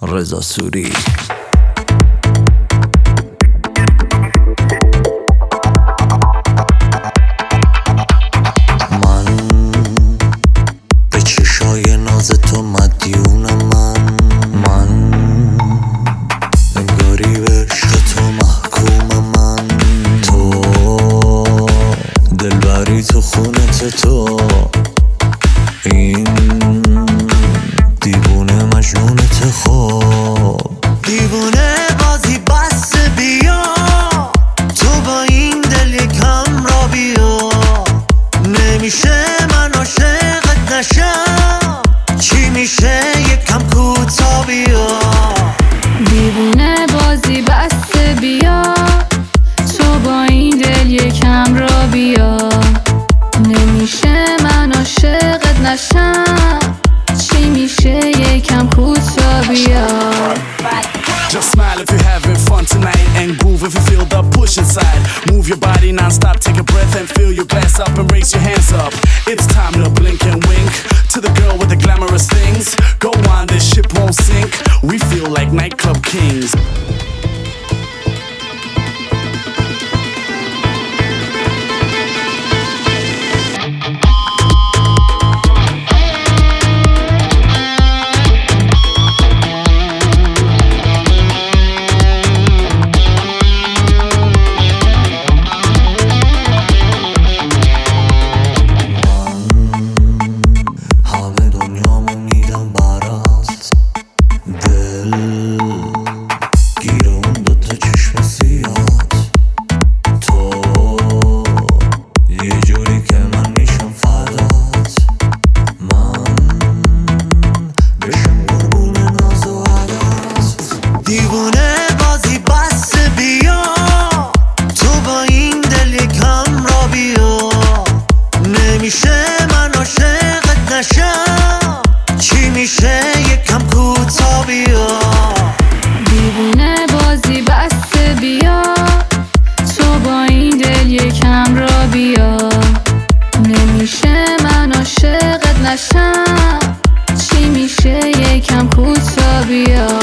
رضا سوری. من به چشای ناز تو مدیونم، من انگاری به عشق تو محکومم، من تو دلبری تو خونت تو، این دیوونه مجنونت. خوب دیوونه بازی بس بیا، تو با این دل یکم را بیا. نمیشه من عاشقت نشم، چی میشه یکم کوتا بیا. دیوونه بازی بس بیا، تو با این دل یکم را بیا. نمیشه من عاشقت نشم، چی میشه یکم کوتا بیا. Just smile if you're having fun tonight, and groove if you feel the push inside. Move your body non-stop, take a breath and fill your glass up and raise your hands up. It's time to blink and wink to the girl with the glamorous things. Go on, this ship won't sink. We feel like nightclub kings. دیوونه بازی بس بیا، تو با این دل یکم را بیا. نمیشه من عاشقت نشم، چی میشه یکم کوتا بیا. دیوونه بازی بس بیا، تو با این دل یکم را بیا. نمیشه من عاشقت نشم، چی میشه یکم کوتا بیا.